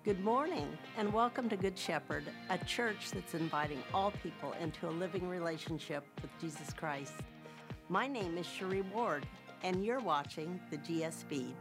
Good morning, and welcome to Good Shepherd, a church that's inviting all people into a living relationship with Jesus Christ. My name is Cherie Ward, and you're watching the GS Feed.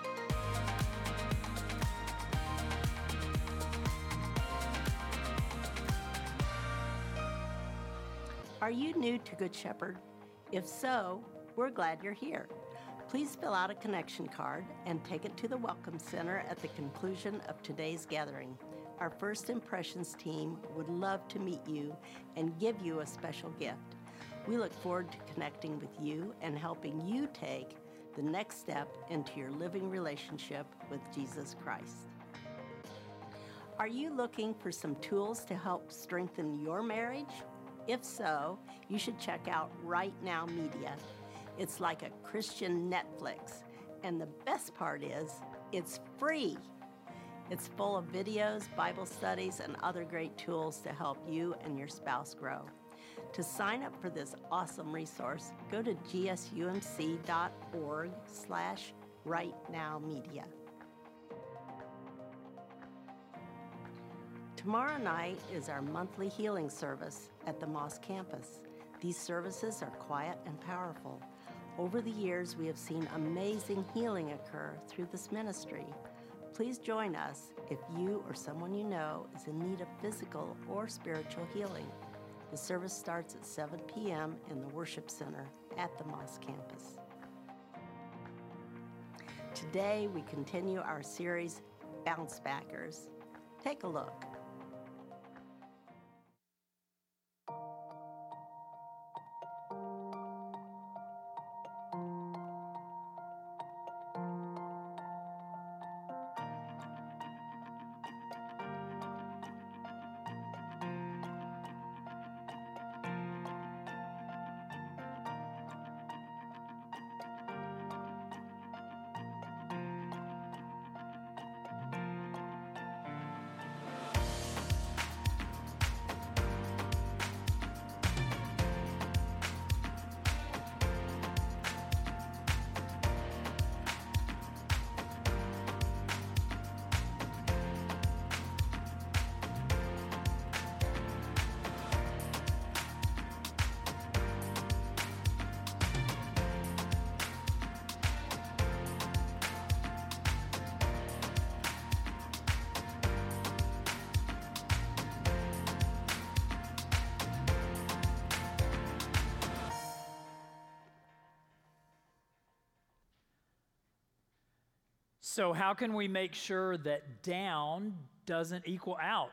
Are you new to Good Shepherd? If so, we're glad you're here. Please fill out a connection card and take it to the Welcome Center at the conclusion of today's gathering. Our First Impressions team would love to meet you and give you a special gift. We look forward to connecting with you and helping you take the next step into your living relationship with Jesus Christ. Are you looking for some tools to help strengthen your marriage? If so, you should check out Right Now Media. It's like a Christian Netflix, and the best part is, it's free. It's full of videos, Bible studies, and other great tools to help you and your spouse grow. To sign up for this awesome resource, go to gsumc.org/rightnowmedia. Tomorrow night is our monthly healing service at the Moss campus. These services are quiet and powerful. Over the years, we have seen amazing healing occur through this ministry. Please join us if you or someone you know is in need of physical or spiritual healing. The service starts at 7 p.m. in the Worship Center at the Moss campus. Today, we continue our series, Bounce Backers. Take a look. So how can we make sure that down doesn't equal out?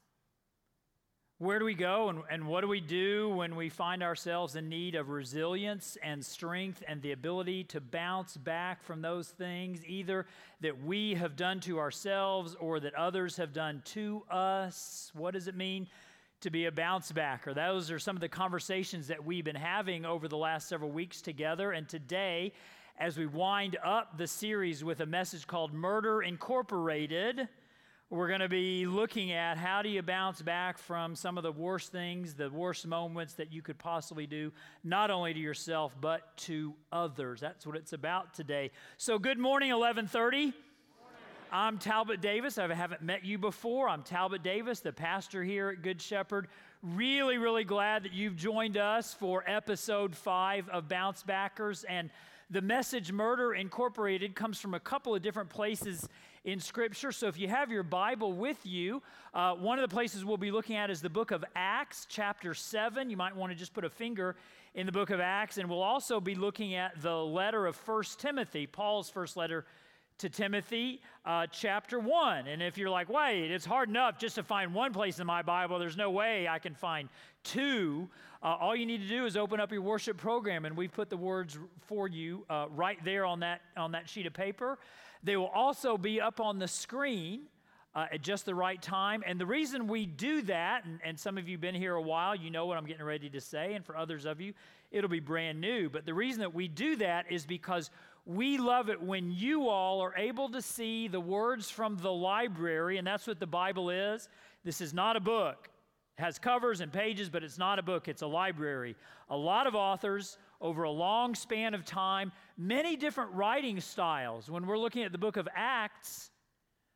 Where do we go and what do we do when we find ourselves in need of resilience and strength and the ability to bounce back from those things, either that we have done to ourselves or that others have done to us? What does it mean to be a bounce backer? Those are some of the conversations that we've been having over the last several weeks together. And today, as we wind up the series with a message called Murder Incorporated, we're going to be looking at how do you bounce back from some of the worst things, the worst moments that you could possibly do, not only to yourself, but to others. That's what it's about today. So good morning, 1130. I'm Talbot Davis. I haven't met you before. I'm Talbot Davis, the pastor here at Good Shepherd. Really, really glad that you've joined us for episode 5 of Bounce Backers. And the message Murder Incorporated comes from a couple of different places in Scripture. So if you have your Bible with you, one of the places we'll be looking at is the book of Acts, chapter 7. You might want to just put a finger in the book of Acts. And we'll also be looking at the letter of 1 Timothy, Paul's first letter to Timothy, chapter 1. And if you're like, wait, it's hard enough just to find one place in my Bible, there's no way I can find 2. All you need to do is open up your worship program, and we've put the words for you right there on that sheet of paper. They will also be up on the screen at just the right time. And the reason we do that, and some of you have been here a while, you know what I'm getting ready to say, and for others of you, it'll be brand new. But the reason that we do that is because we love it when you all are able to see the words from the library, and that's what the Bible is. This is not a book. It has covers and pages, but it's not a book. It's a library. A lot of authors over a long span of time, many different writing styles. When we're looking at the book of Acts,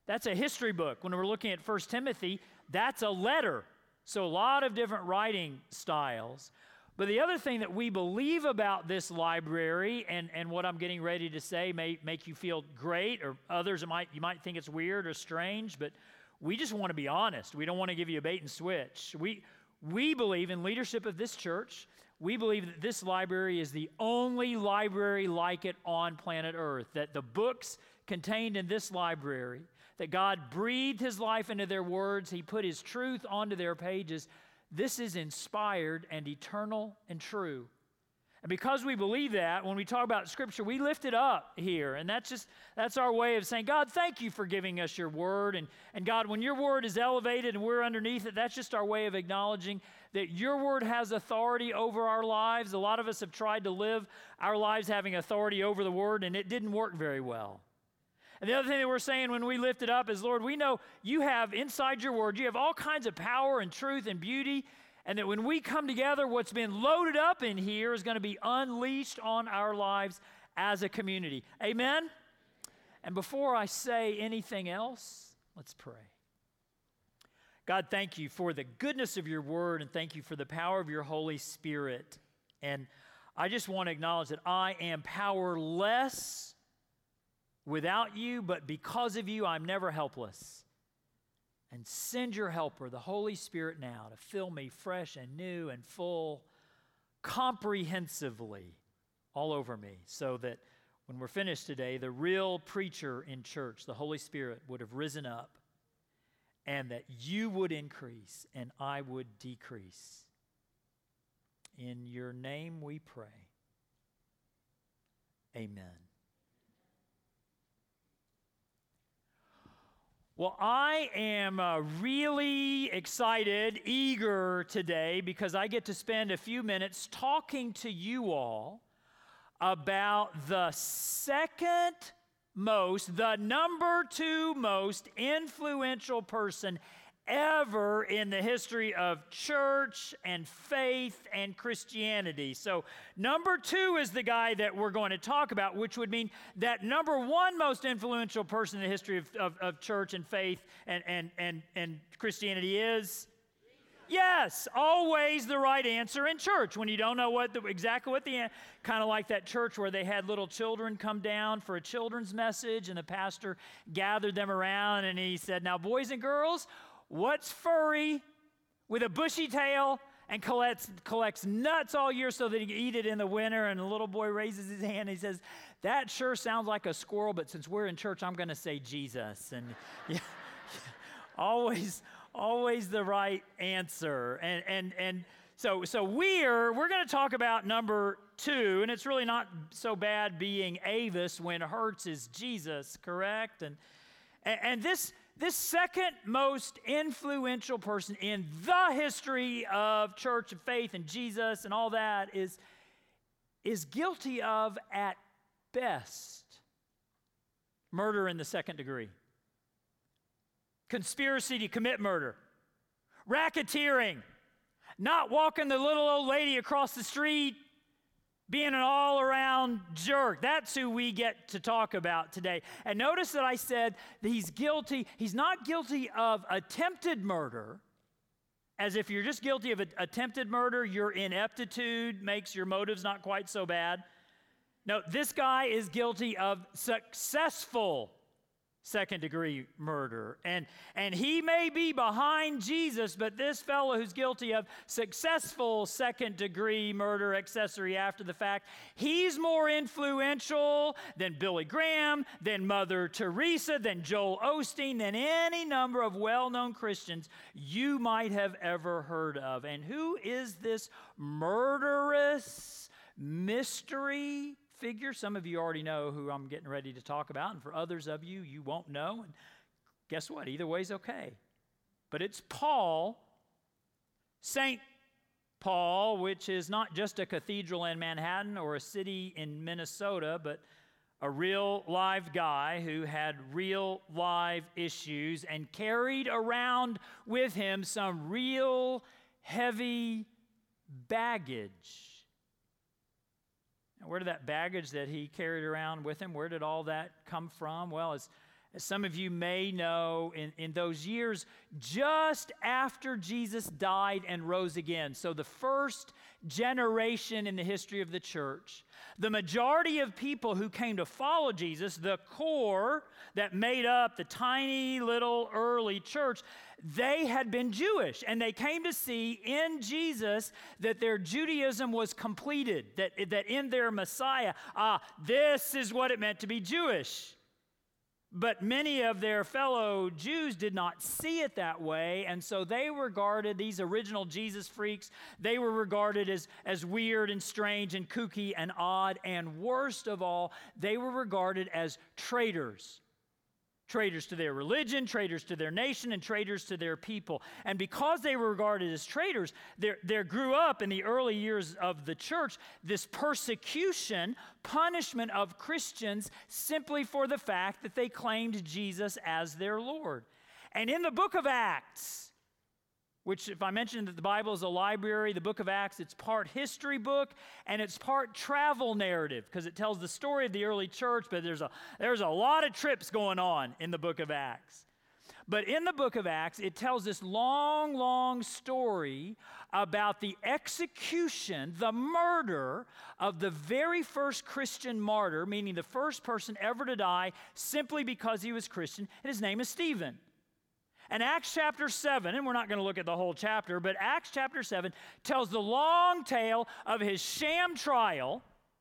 That's a history book. When we're looking at 1 Timothy, that's a letter. So a lot of different writing styles. But the other thing that we believe about this library, and what I'm getting ready to say may make you feel great, or others you might think it's weird or strange, but we just want to be honest. We don't want to give you a bait and switch. We believe in leadership of this church. We believe that this library is the only library like it on planet Earth, that the books contained in this library, that God breathed His life into their words, He put His truth onto their pages. This is inspired and eternal and true. And because we believe that, when we talk about Scripture, we lift it up here. And that's our way of saying, God, thank you for giving us your word. And God, when your word is elevated and we're underneath it, that's just our way of acknowledging that your word has authority over our lives. A lot of us have tried to live our lives having authority over the word, and it didn't work very well. And the other thing that we're saying when we lift it up is, Lord, we know you have inside your word, you have all kinds of power and truth and beauty, and that when we come together, what's been loaded up in here is going to be unleashed on our lives as a community. Amen? And before I say anything else, let's pray. God, thank you for the goodness of your word, and thank you for the power of your Holy Spirit. And I just want to acknowledge that I am powerless without you, but because of you, I'm never helpless. And send your helper, the Holy Spirit, now to fill me fresh and new and full, comprehensively all over me, so that when we're finished today, the real preacher in church, the Holy Spirit, would have risen up, and that you would increase and I would decrease. In your name we pray. Amen. Well, I am really excited, eager today, because I get to spend a few minutes talking to you all about the number 2 most influential person ever in the history of church and faith and Christianity. So number 2 is the guy that we're going to talk about, which would mean that number 1 most influential person in the history of church and faith and Christianity is... Yes, always the right answer in church. When you don't know exactly what the kind of like that church where they had little children come down for a children's message, and the pastor gathered them around and he said, "Now, boys and girls, what's furry with a bushy tail and collects nuts all year so that he can eat it in the winter?" And the little boy raises his hand and he says, "That sure sounds like a squirrel, but since we're in church, I'm going to say Jesus." And yeah, always the right answer. And so we're going to talk about number 2, and it's really not so bad being Avis when Hertz is Jesus, correct? And this second most influential person in the history of church and faith and Jesus and all that is guilty of, at best, murder in the second degree, conspiracy to commit murder, racketeering, not walking the little old lady across the street, being an all-around jerk. That's who we get to talk about today. And notice that I said that he's not guilty of attempted murder, as if you're just guilty of attempted murder, your ineptitude makes your motives not quite so bad. No, this guy is guilty of successful second-degree murder. And he may be behind Jesus, but this fellow who's guilty of successful second-degree murder accessory after the fact, he's more influential than Billy Graham, than Mother Teresa, than Joel Osteen, than any number of well-known Christians you might have ever heard of. And who is this murderous mystery figure? Some of you already know who I'm getting ready to talk about, and for others of you, you won't know. And guess what? Either way's okay. But it's Paul, St. Paul, which is not just a cathedral in Manhattan or a city in Minnesota, but a real live guy who had real live issues and carried around with him some real heavy baggage. Where did that baggage that he carried around with him, where did all that come from? Well, As some of you may know, in those years just after Jesus died and rose again, so the first generation in the history of the church, the majority of people who came to follow Jesus, the core that made up the tiny little early church, they had been Jewish, and they came to see in Jesus that their Judaism was completed, that in their Messiah, this is what it meant to be Jewish. But many of their fellow Jews did not see it that way, and so they regarded these original Jesus freaks, they were regarded as weird and strange and kooky and odd, and worst of all, they were regarded as traitors. Traitors to their religion, traitors to their nation, and traitors to their people. And because they were regarded as traitors, there grew up in the early years of the church this persecution, punishment of Christians simply for the fact that they claimed Jesus as their Lord. And in the book of Acts, which if I mentioned that the Bible is a library, the book of Acts, it's part history book and it's part travel narrative because it tells the story of the early church, but there's a lot of trips going on in the book of Acts. But in the book of Acts, it tells this long, long story about the execution, the murder of the very first Christian martyr, meaning the first person ever to die simply because he was Christian, and his name is Stephen. And Acts chapter 7, and we're not going to look at the whole chapter, but Acts chapter 7 tells the long tale of his sham trial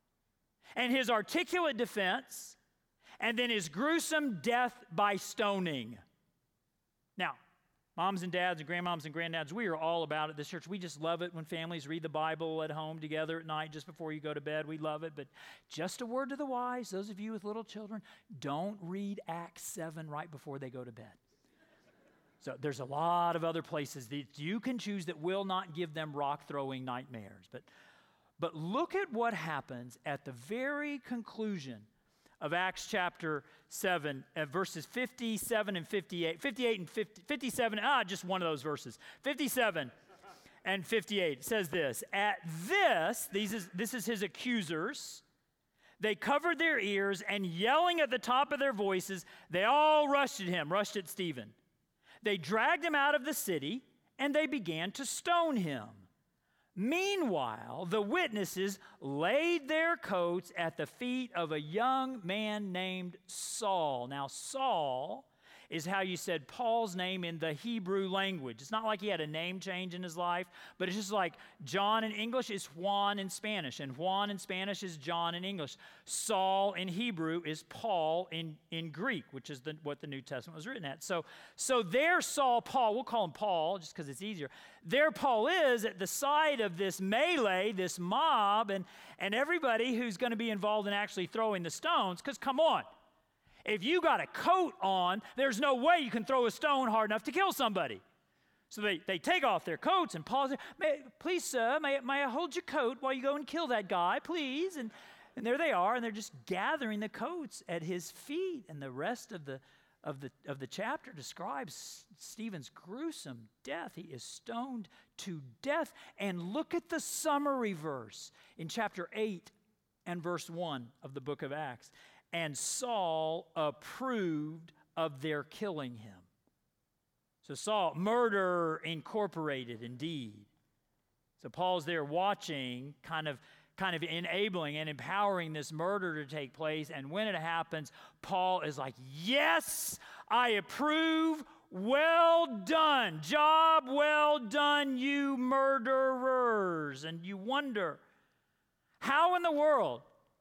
and his articulate defense and then his gruesome death by stoning. Now, moms and dads and grandmoms and granddads, we are all about it at this church. We just love it when families read the Bible at home together at night just before you go to bed. We love it. But just a word to the wise, those of you with little children, don't read Acts 7 right before they go to bed. So there's a lot of other places that you can choose that will not give them rock-throwing nightmares. But look at what happens at the very conclusion of Acts chapter 7, verses 57 and 58. 58 and 57, just one of those verses. 57 and 58. It says this, at this is his accusers, they covered their ears, and yelling at the top of their voices, they all rushed at Stephen. They dragged him out of the city, and they began to stone him. Meanwhile, the witnesses laid their coats at the feet of a young man named Saul. Now, Saul is how you said Paul's name in the Hebrew language. It's not like he had a name change in his life, but it's just like John in English is Juan in Spanish, and Juan in Spanish is John in English. Saul in Hebrew is Paul in Greek, which is what the New Testament was written at. So there Saul, Paul, we'll call him Paul just because it's easier. There Paul is at the side of this melee, this mob, and everybody who's going to be involved in actually throwing the stones, because come on. If you got a coat on, there's no way you can throw a stone hard enough to kill somebody. So they take off their coats, and Paul says, please, sir, may I hold your coat while you go and kill that guy, please? And there they are, and they're just gathering the coats at his feet. And the rest of the chapter describes Stephen's gruesome death. He is stoned to death. And look at the summary verse in chapter 8 and verse 1 of the book of Acts. And Saul approved of their killing him. So Saul, murder incorporated indeed. So Paul's there watching, kind of enabling and empowering this murder to take place. And when it happens, Paul is like, yes, I approve. Well done. Job well done, you murderers. And you wonder, how in the world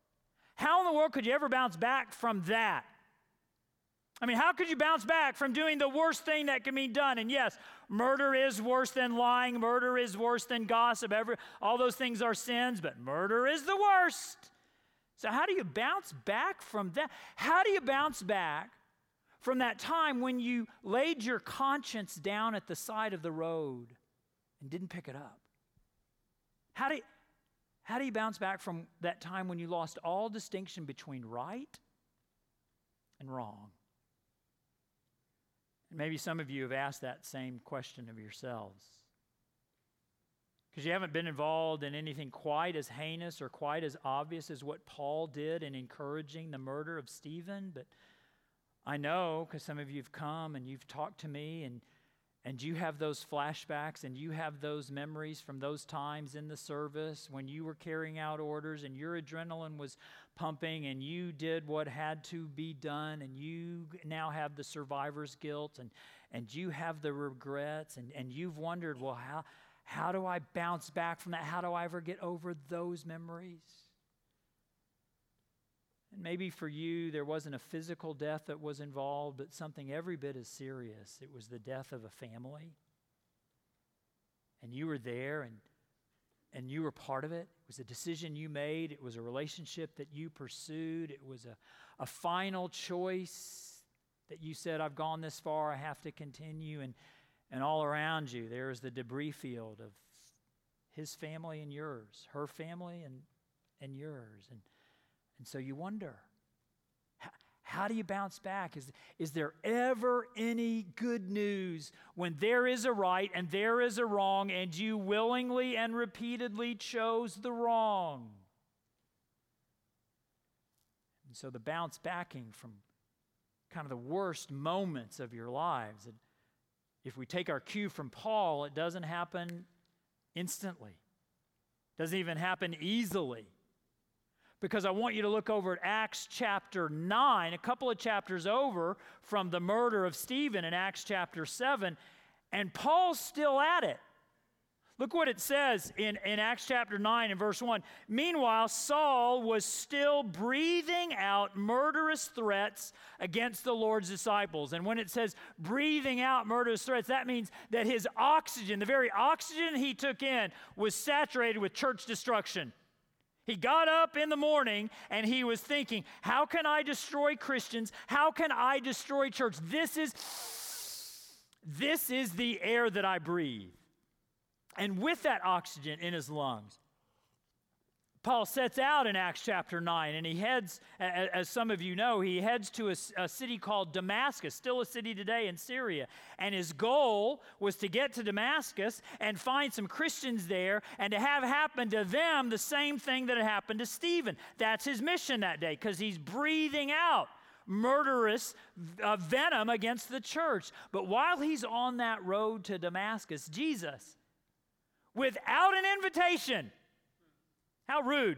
could you ever bounce back from that? I mean, how could you bounce back from doing the worst thing that can be done? And yes, murder is worse than lying. Murder is worse than gossip. All those things are sins, but murder is the worst. So how do you bounce back from that? How do you bounce back from that time when you laid your conscience down at the side of the road and didn't pick it up? How do you bounce back from that time when you lost all distinction between right and wrong? And maybe some of you have asked that same question of yourselves. Because you haven't been involved in anything quite as heinous or quite as obvious as what Paul did in encouraging the murder of Stephen, I know because some of you have come and you've talked to me and you have those flashbacks and you have those memories from those times in the service when you were carrying out orders and your adrenaline was pumping and you did what had to be done and you now have the survivor's guilt and you have the regrets and you've wondered, well, how do I bounce back from that? How do I ever get over those memories? And maybe for you, there wasn't a physical death that was involved, but something every bit as serious. It was the death of a family. And you were there and you were part of it. It was a decision you made. It was a relationship that you pursued. It was a final choice that you said, I've gone this far, I have to continue. And all around you, there's the debris field of his family and yours, her family and yours. And so you wonder, how do you bounce back? Is there ever any good news when there is a right and there is a wrong and you willingly and repeatedly chose the wrong? And so the bounce backing from kind of the worst moments of your lives, if we take our cue from Paul, it doesn't happen instantly. It doesn't even happen easily. Because I want you to look over at Acts chapter 9, a couple of chapters over from the murder of Stephen in Acts chapter 7, and Paul's still at it. Look what it says in Acts chapter 9 and verse 1. Meanwhile, Saul was still breathing out murderous threats against the Lord's disciples. And when it says breathing out murderous threats, that means that his oxygen, the very oxygen he took in, was saturated with church destruction. He got up in the morning and he was thinking, how can I destroy Christians? How can I destroy church? This is the air that I breathe. And with that oxygen in his lungs, Paul sets out in Acts chapter 9, and he heads, as some of you know, he heads to a city called Damascus, still a city today in Syria. And his goal was to get to Damascus and find some Christians there and to have happen to them the same thing that had happened to Stephen. That's his mission that day, because he's breathing out murderous venom against the church. But while he's on that road to Damascus, Jesus, without an invitation, how rude.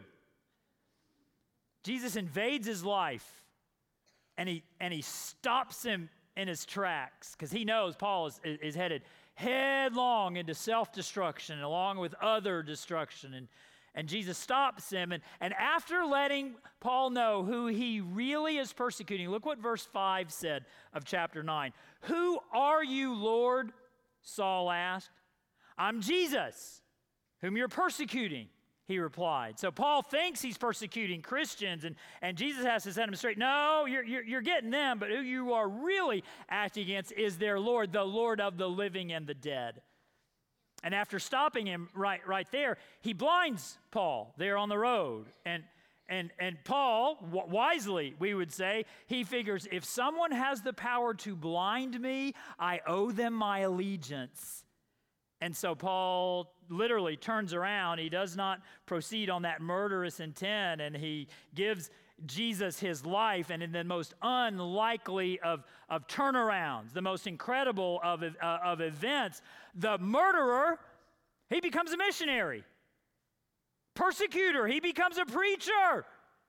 Jesus invades his life and he stops him in his tracks because he knows Paul is headed headlong into self-destruction along with other destruction. And Jesus stops him and after letting Paul know who he really is persecuting, look what verse 5 said of chapter 9. Who are you, Lord? Saul asked. I'm Jesus, whom you're persecuting, he replied. So Paul thinks he's persecuting Christians, and Jesus has to set him straight. No, you're getting them, but who you are really acting against is their Lord, the Lord of the living and the dead. And after stopping him right there, he blinds Paul there on the road. And Paul, wisely, we would say, he figures if someone has the power to blind me, I owe them my allegiance. And so Paul literally turns around. He does not proceed on that murderous intent, and he gives Jesus his life. And in the most unlikely of turnarounds, the most incredible of events, the murderer, he becomes a missionary. Persecutor, he becomes a preacher.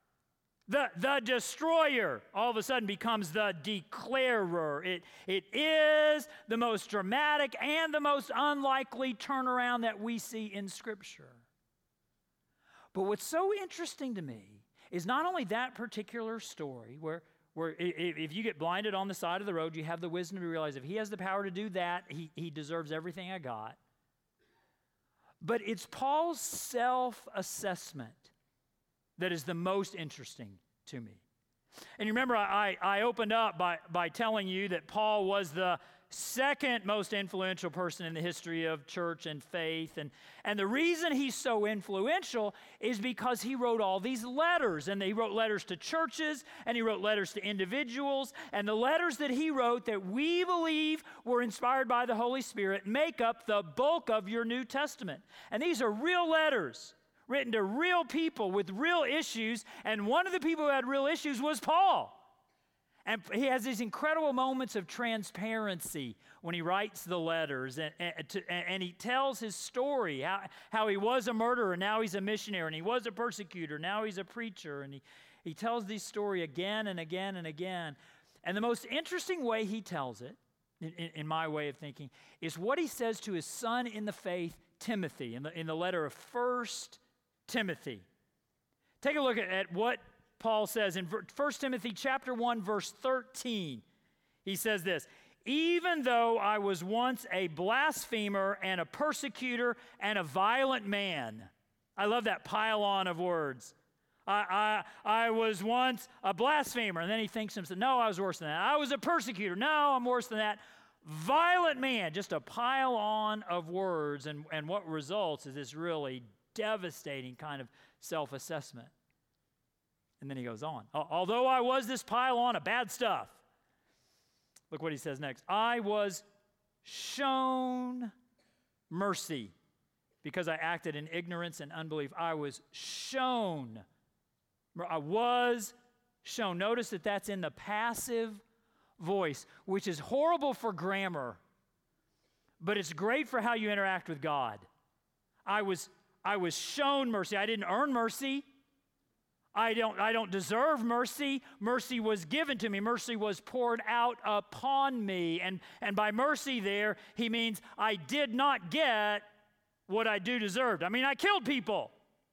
The destroyer all of a sudden becomes the declarer. It is the most dramatic and the most unlikely turnaround that we see in Scripture. But what's so interesting to me is not only that particular story where if you get blinded on the side of the road, you have the wisdom to realize if he has the power to do that, he deserves everything I got. But it's Paul's self-assessment that is the most interesting to me. And you remember I opened up by telling you that Paul was the second most influential person in the history of church and faith. And the reason he's so influential is because he wrote all these letters. And he wrote letters to churches, and he wrote letters to individuals. And the letters that he wrote that we believe were inspired by the Holy Spirit make up the bulk of your New Testament. And these are real letters written to real people with real issues, and one of the people who had real issues was Paul. And he has these incredible moments of transparency when he writes the letters, and he tells his story, how he was a murderer, now he's a missionary, and he was a persecutor, now he's a preacher, and he tells this story again and again and again. And the most interesting way he tells it, in my way of thinking, is what he says to his son in the faith, Timothy, in the letter of 1 Timothy. Take a look at what Paul says in 1 Timothy chapter 1, verse 13. He says this, "Even though I was once a blasphemer and a persecutor and a violent man." I love that pile-on of words. I was once a blasphemer. And then he thinks to himself, no, I was worse than that. I was a persecutor. No, I'm worse than that. Violent man. Just a pile-on of words. And what results is this really devastating kind of self-assessment. And then he goes on. Although I was this pile-on of bad stuff, look what he says next. I was shown mercy because I acted in ignorance and unbelief. I was shown. I was shown. Notice that that's in the passive voice, which is horrible for grammar, but it's great for how you interact with God. I was shown mercy. I didn't earn mercy. I don't deserve mercy. Mercy was given to me. Mercy was poured out upon me. And by mercy there, he means I did not get what I do deserved. I mean, I killed people,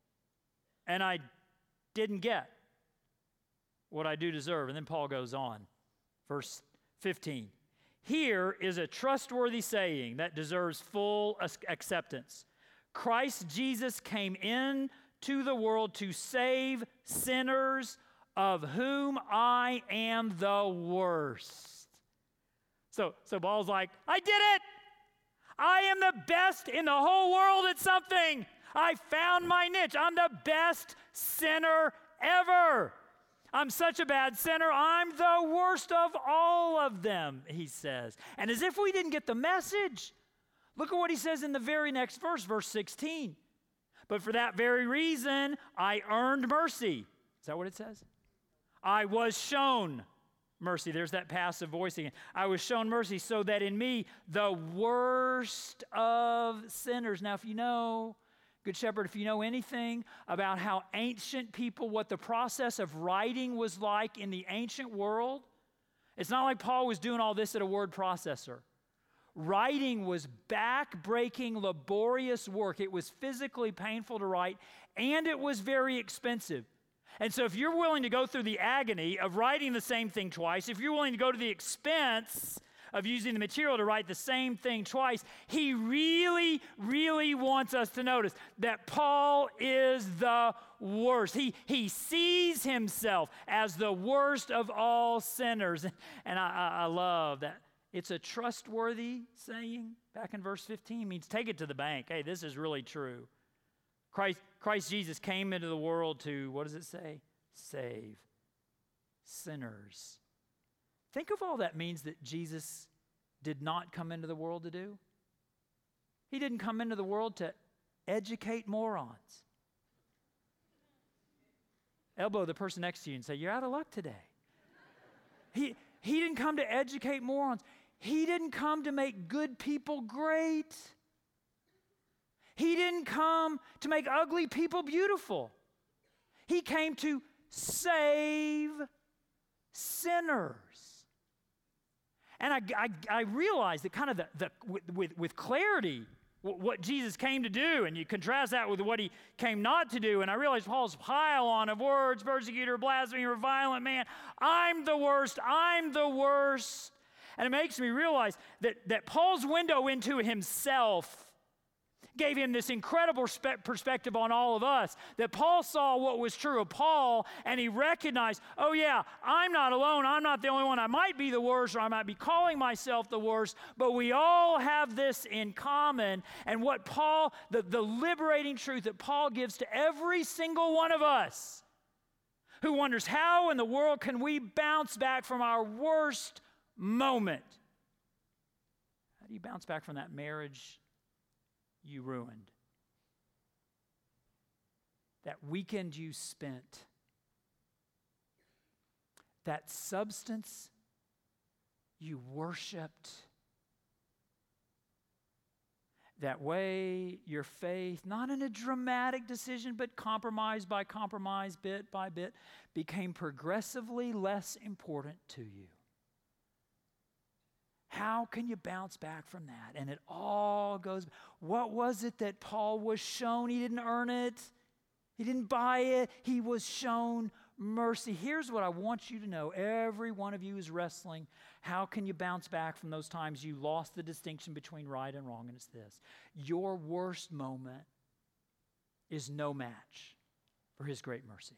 and I didn't get what I do deserve. And then Paul goes on, verse 15. Here is a trustworthy saying that deserves full acceptance. Christ Jesus came into the world to save sinners, of whom I am the worst. So Paul's like, I did it. I am the best in the whole world at something. I found my niche. I'm the best sinner ever. I'm such a bad sinner. I'm the worst of all of them, he says. And as if we didn't get the message, look at what he says in the very next verse, verse 16. But for that very reason, I earned mercy. Is that what it says? I was shown mercy. There's that passive voice again. I was shown mercy so that in me, the worst of sinners. Now, if you know, Good Shepherd, if you know anything about how ancient people, what the process of writing was like in the ancient world, it's not like Paul was doing all this at a word processor. Writing was back-breaking, laborious work. It was physically painful to write, and it was very expensive. And so if you're willing to go through the agony of writing the same thing twice, if you're willing to go to the expense of using the material to write the same thing twice, he really, really wants us to notice that Paul is the worst. He sees himself as the worst of all sinners. And I love that. It's a trustworthy saying. Back in verse 15 means take it to the bank. Hey, this is really true. Christ Jesus came into the world to, what does it say? Save sinners. Think of all that means that Jesus did not come into the world to do. He didn't come into the world to educate morons. Elbow the person next to you and say, you're out of luck today. He didn't come to educate morons. He didn't come to make good people great. He didn't come to make ugly people beautiful. He came to save sinners. And I realized that kind of with clarity what Jesus came to do, and you contrast that with what he came not to do, and I realized Paul's pile-on of words, persecutor, blasphemer, violent man, I'm the worst, and it makes me realize that Paul's window into himself gave him this incredible perspective on all of us, that Paul saw what was true of Paul, and he recognized, oh yeah, I'm not alone. I'm not the only one. I might be the worst, or I might be calling myself the worst, but we all have this in common. And what Paul, the liberating truth that Paul gives to every single one of us who wonders, how in the world can we bounce back from our worst moment? How do you bounce back from that marriage you ruined? That weekend you spent that substance you worshiped, that way your faith, not in a dramatic decision, but compromise by compromise, bit by bit, became progressively less important to you. How can you bounce back from that? And it all goes, what was it that Paul was shown? He didn't earn it. He didn't buy it. He was shown mercy. Here's what I want you to know. Every one of you is wrestling. How can you bounce back from those times you lost the distinction between right and wrong? And it's this. Your worst moment is no match for His great mercy.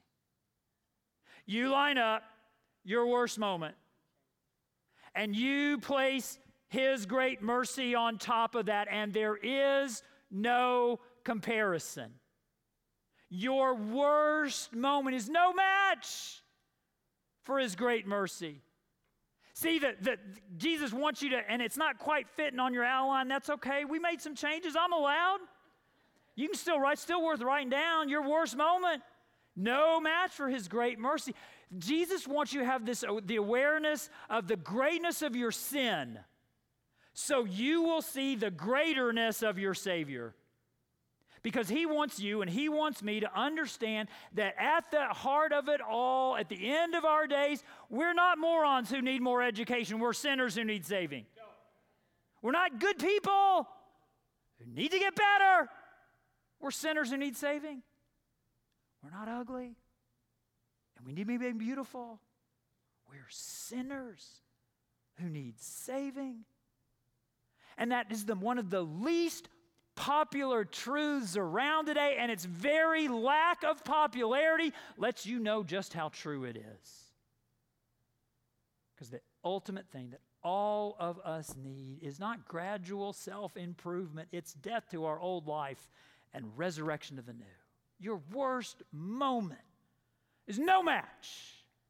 You line up your worst moment, and you place His great mercy on top of that, and there is no comparison. Your worst moment is no match for His great mercy. See, that Jesus wants you to, and it's not quite fitting on your outline, that's okay. We made some changes, I'm allowed. You can still write, still worth writing down your worst moment. No match for His great mercy. Jesus wants you to have the awareness of the greatness of your sin, so you will see the greaterness of your Savior. Because He wants you and He wants me to understand that at the heart of it all, at the end of our days, we're not morons who need more education. We're sinners who need saving. We're not good people who need to get better. We're sinners who need saving. We're not ugly. And we need to be made beautiful. We're sinners who need saving. And that is one of the least popular truths around today, and its very lack of popularity lets you know just how true it is. Because the ultimate thing that all of us need is not gradual self-improvement, it's death to our old life and resurrection to the new. Your worst moment is no match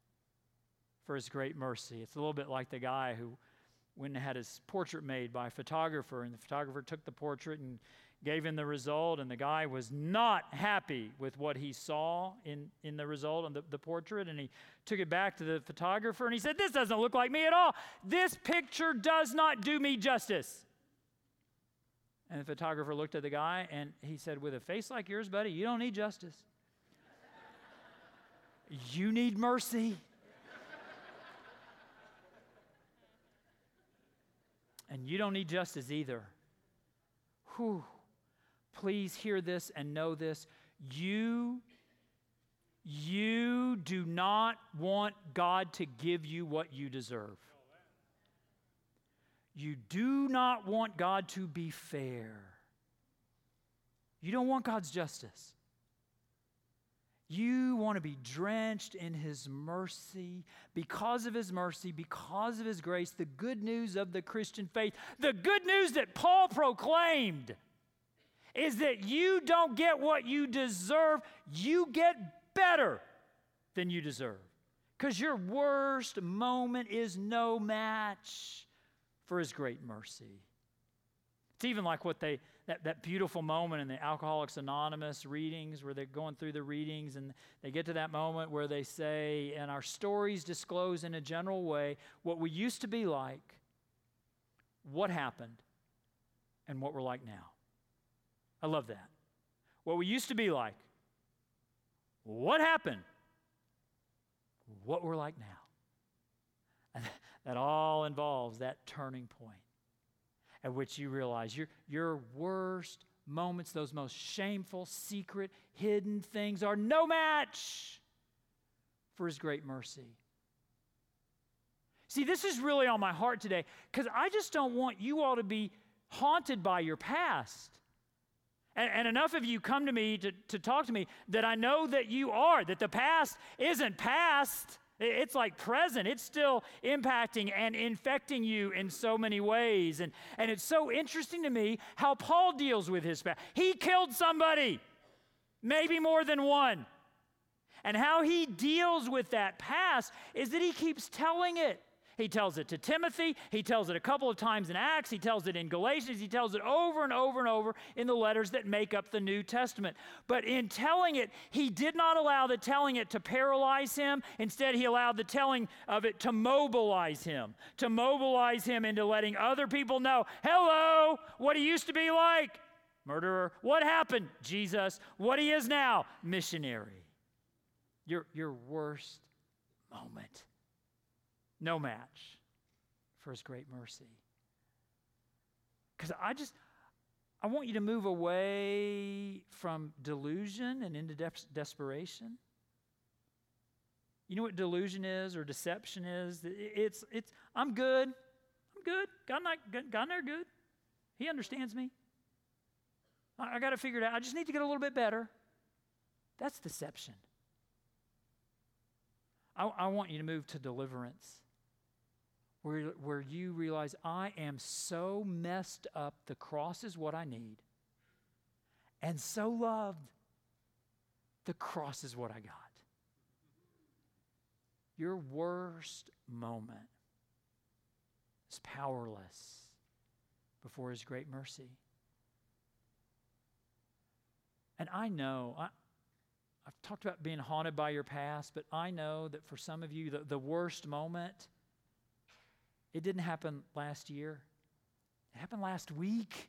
for His great mercy. It's a little bit like the guy who went and had his portrait made by a photographer, and the photographer took the portrait and gave him the result, and the guy was not happy with what he saw in the result on the portrait, and he took it back to the photographer, and he said, "This doesn't look like me at all. This picture does not do me justice." And the photographer looked at the guy, and he said, "With a face like yours, buddy, you don't need justice. You need mercy." And you don't need justice either. Whew. Please hear this and know this. You do not want God to give you what you deserve. You do not want God to be fair. You don't want God's justice. You want to be drenched in His mercy. Because of His mercy, because of His grace, the good news of the Christian faith, the good news that Paul proclaimed is that you don't get what you deserve, you get better than you deserve. Because your worst moment is no match for His great mercy. It's even like what that beautiful moment in the Alcoholics Anonymous readings, where they're going through the readings and they get to that moment where they say, and our stories disclose in a general way what we used to be like, what happened, and what we're like now. I love that. What we used to be like, what happened, what we're like now. And that all involves that turning point at which you realize your worst moments, those most shameful, secret, hidden things are no match for His great mercy. See, this is really on my heart today, because I just don't want you all to be haunted by your past. And enough of you come to me to talk to me that I know that you are, that the past isn't past. It's like present. It's still impacting and infecting you in so many ways. And it's so interesting to me how Paul deals with his past. He killed somebody, maybe more than one. And how he deals with that past is that he keeps telling it. He tells it to Timothy. He tells it a couple of times in Acts. He tells it in Galatians. He tells it over and over and over in the letters that make up the New Testament. But in telling it, he did not allow the telling it to paralyze him. Instead, he allowed the telling of it to mobilize him into letting other people know, hello, what he used to be like, murderer. What happened? Jesus. What he is now? Missionary. Your worst moment. No match for his great mercy. Because I want you to move away from delusion and into desperation. You know what delusion is or deception is? It's I'm good. God and I are good. He understands me. I got to figure it out. I just need to get a little bit better. That's deception. I want you to move to deliverance, where you realize I am so messed up, the cross is what I need, and so loved, the cross is what I got. Your worst moment is powerless before his great mercy. And I know, I've talked about being haunted by your past, but I know that for some of you, the worst moment, it didn't happen last year. It happened last week.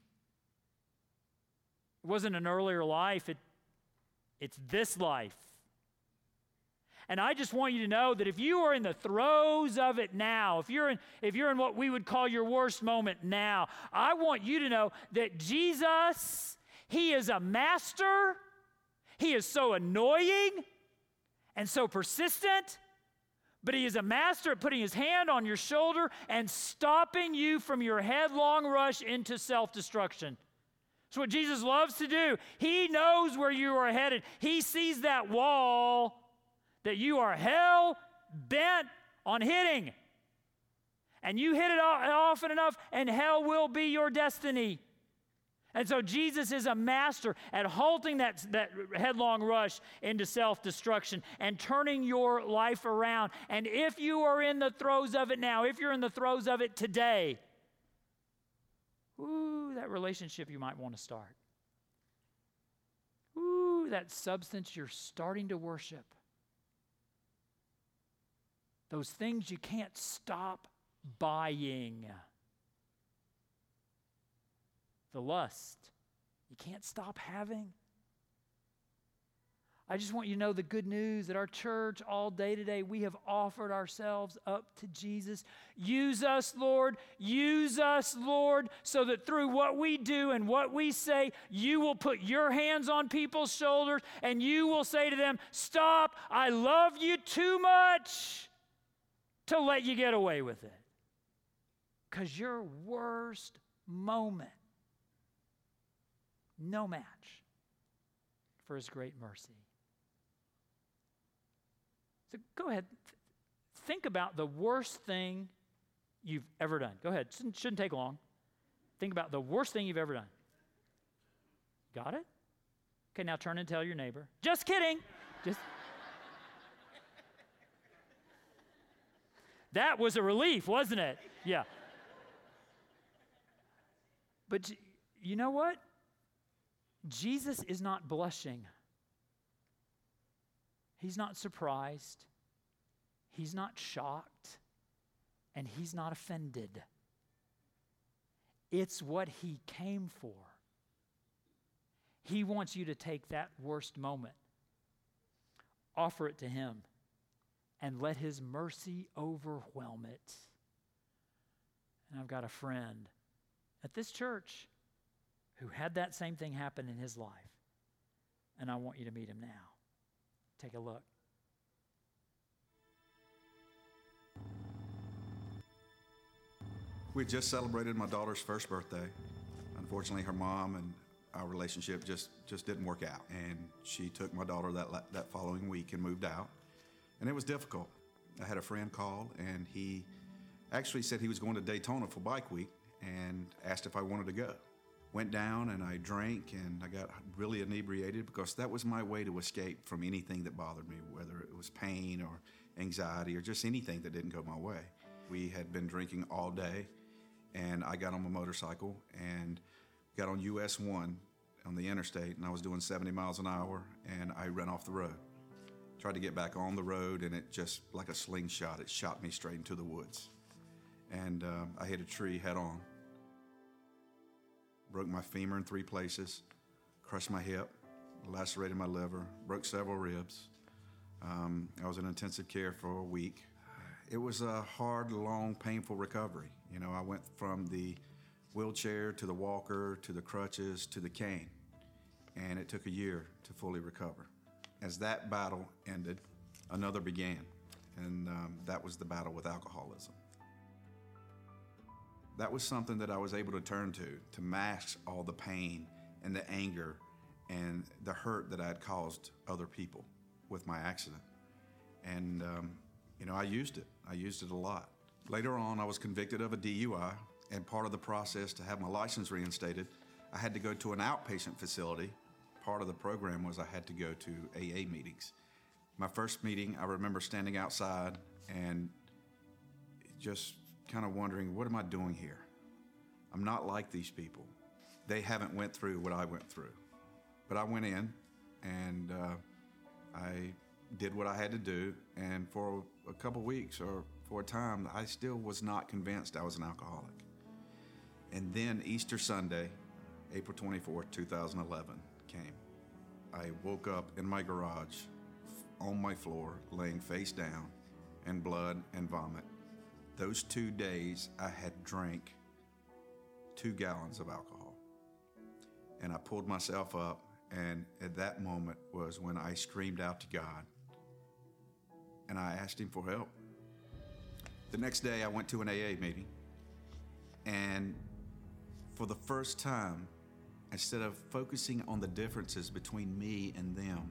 It wasn't an earlier life. It's this life. And I just want you to know that if you are in the throes of it now, if you're in what we would call your worst moment now, I want you to know that Jesus, he is a master. He is so annoying and so persistent, but he is a master at putting his hand on your shoulder and stopping you from your headlong rush into self-destruction. That's what Jesus loves to do. He knows where you are headed. He sees that wall that you are hell-bent on hitting. And you hit it often enough, and hell will be your destiny. And so Jesus is a master at halting that headlong rush into self-destruction and turning your life around. And if you are in the throes of it now, if you're in the throes of it today, that relationship you might want to start. That substance you're starting to worship. Those things you can't stop buying. The lust you can't stop having. I just want you to know the good news that our church all day today, we have offered ourselves up to Jesus. Use us, Lord, so that through what we do and what we say, you will put your hands on people's shoulders and you will say to them, stop, I love you too much to let you get away with it. Because your worst moment, no match for his great mercy. So go ahead, think about the worst thing you've ever done. Go ahead, shouldn't take long. Think about the worst thing you've ever done. Got it? Okay, now turn and tell your neighbor. Just kidding. That was a relief, wasn't it? Yeah. But you know what? Jesus is not blushing. He's not surprised. He's not shocked. And he's not offended. It's what he came for. He wants you to take that worst moment, offer it to him, and let his mercy overwhelm it. And I've got a friend at this church who had that same thing happen in his life. And I want you to meet him now. Take a look. We just celebrated my daughter's first birthday. Unfortunately, her mom and our relationship just didn't work out. And she took my daughter that following week and moved out. And it was difficult. I had a friend call, and he actually said he was going to Daytona for Bike Week and asked if I wanted to go. Went down and I drank and I got really inebriated because that was my way to escape from anything that bothered me, whether it was pain or anxiety or just anything that didn't go my way. We had been drinking all day, and I got on my motorcycle and got on US 1 on the interstate, and I was doing 70 miles an hour, and I ran off the road. Tried to get back on the road, and it just, like a slingshot, it shot me straight into the woods. And I hit a tree head on. Broke my femur in 3 places, crushed my hip, lacerated my liver, broke several ribs. I was in intensive care for a week. It was a hard, long, painful recovery. You know, I went from the wheelchair to the walker to the crutches to the cane, and it took a year to fully recover. As that battle ended, another began, and that was the battle with alcoholism. That was something that I was able to turn to mask all the pain and the anger and the hurt that I had caused other people with my accident. And, you know, I used it. I used it a lot. Later on, I was convicted of a DUI, and part of the process to have my license reinstated, I had to go to an outpatient facility. Part of the program was I had to go to AA meetings. My first meeting, I remember standing outside and just kind of wondering, what am I doing here? I'm not like these people. They haven't went through what I went through. But I went in and I did what I had to do, and for a couple weeks or for a time, I still was not convinced I was an alcoholic. And then Easter Sunday, April 24th, 2011, came. I woke up in my garage, on my floor, laying face down, in blood and vomit. Those 2 days, I had drank 2 gallons of alcohol. And I pulled myself up, and at that moment was when I screamed out to God, and I asked him for help. The next day, I went to an AA meeting, and for the first time, instead of focusing on the differences between me and them,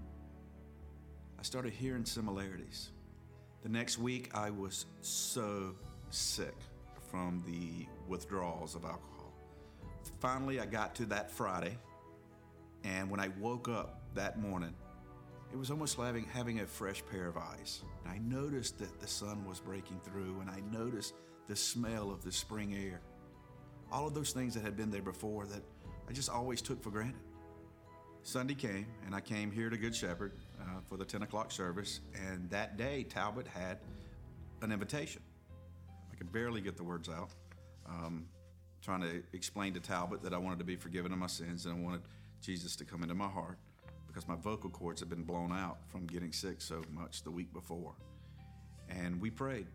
I started hearing similarities. The next week, I was so sick from the withdrawals of alcohol. Finally, I got to that Friday, and when I woke up that morning, it was almost like having a fresh pair of eyes. And I noticed that the sun was breaking through, and I noticed the smell of the spring air. All of those things that had been there before that I just always took for granted. Sunday came, and I came here to Good Shepherd for the 10 o'clock service, and that day Talbot had an invitation. I could barely get the words out, trying to explain to Talbot that I wanted to be forgiven of my sins and I wanted Jesus to come into my heart because my vocal cords had been blown out from getting sick so much the week before. And we prayed.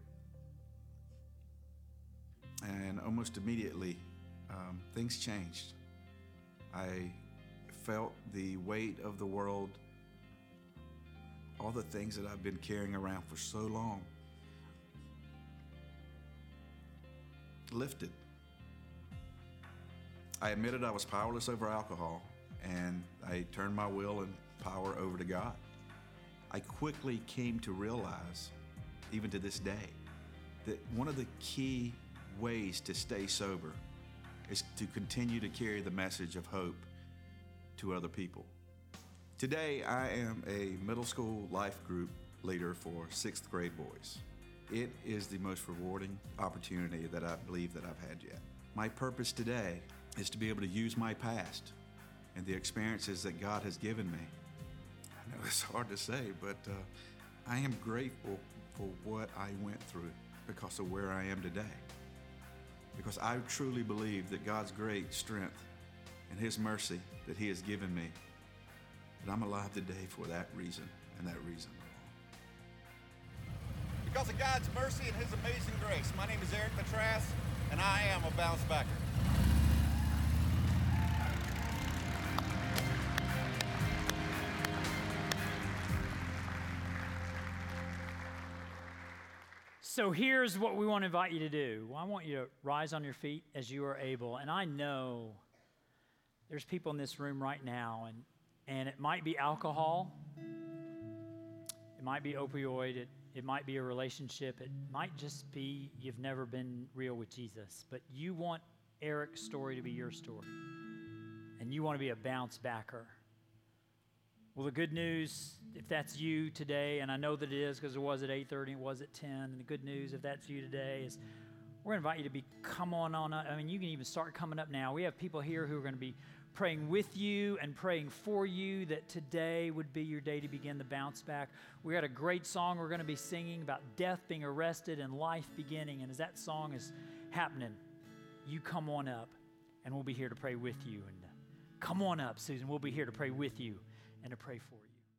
And almost immediately, things changed. I felt the weight of the world, all the things that I've been carrying around for so long, lifted. I admitted I was powerless over alcohol, and I turned my will and power over to God. I quickly came to realize, even to this day, that one of the key ways to stay sober is to continue to carry the message of hope to other people. Today, I am a middle school life group leader for 6th grade boys. It is the most rewarding opportunity that I believe that I've had yet. My purpose today is to be able to use my past and the experiences that God has given me. I know it's hard to say, but I am grateful for what I went through because of where I am today. Because I truly believe that God's great strength and His mercy that He has given me, that I'm alive today for that reason and that reason alone. Because of God's mercy and His amazing grace, my name is Eric Matras, and I am a bounce backer. So here's what we want to invite you to do. I want you to rise on your feet as you are able. And I know there's people in this room right now, and it might be alcohol, it might be opioid, it might be a relationship, it might just be you've never been real with Jesus. But you want Eric's story to be your story, and you want to be a bounce backer. Well, the good news, if that's you today, and I know that it is because it was at 8:30, it was at 10, and the good news, if that's you today, is we're going to invite you to come on up. I mean, you can even start coming up now. We have people here who are going to be praying with you and praying for you that today would be your day to begin the bounce back. We got a great song we're going to be singing about death being arrested and life beginning. And as that song is happening, you come on up and we'll be here to pray with you. And come on up, Susan. We'll be here to pray with you and to pray for you.